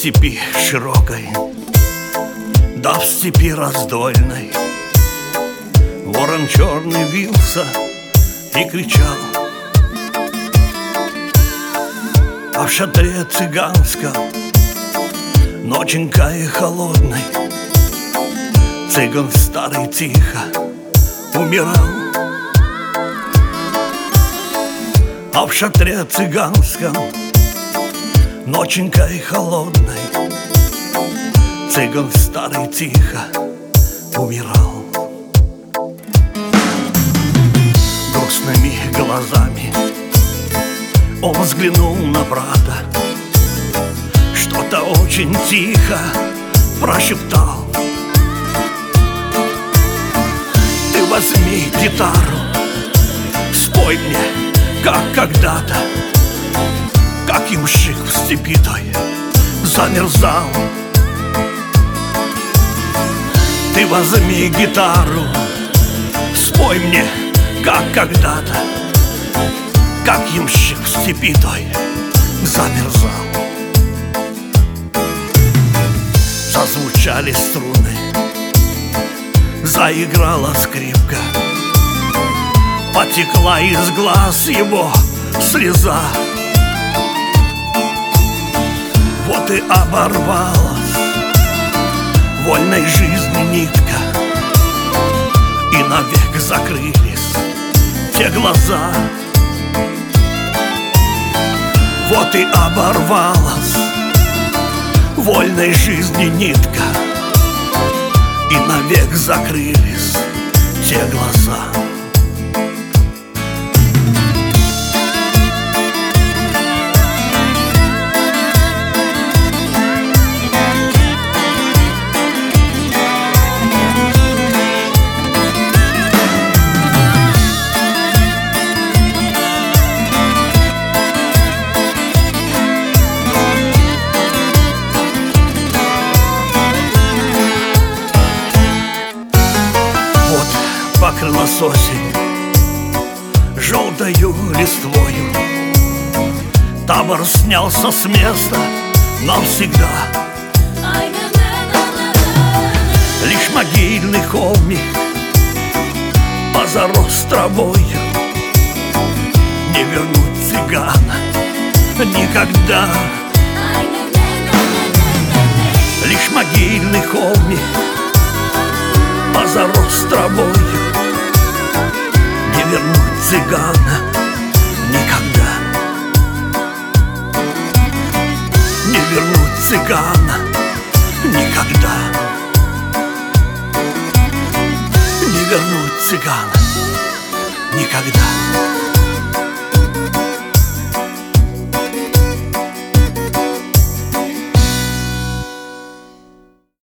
степи широкой, да в степи раздольной ворон черный вился и кричал. А в шатре цыганском, ноченькой холодной, цыган старый тихо умирал. А в шатре цыганском, ноченькой холодной, цыган старый тихо умирал. Грустными глазами он взглянул на брата, что-то очень тихо прошептал. Ты возьми гитару, спой мне, как когда-то, как ямщик в степи той замерзал. Ты возьми гитару, спой мне, как когда-то, как ямщик в степи той замерзал. Зазвучали струны, заиграла скрипка, потекла из глаз его слеза. Вот и оборвалась вольной жизни нитка, и навек закрылись те глаза. Вот и оборвалась вольной жизни нитка, и навек закрылись те глаза. Покрылась осень желтою листвою, табор снялся с места навсегда. Лишь могильный холмик позарос травою, не вернуть цыгана никогда. Лишь могильный холмик позарос травою, не вернуть цыгана никогда. Не вернуть цыгана никогда. Не вернуть цыгана никогда.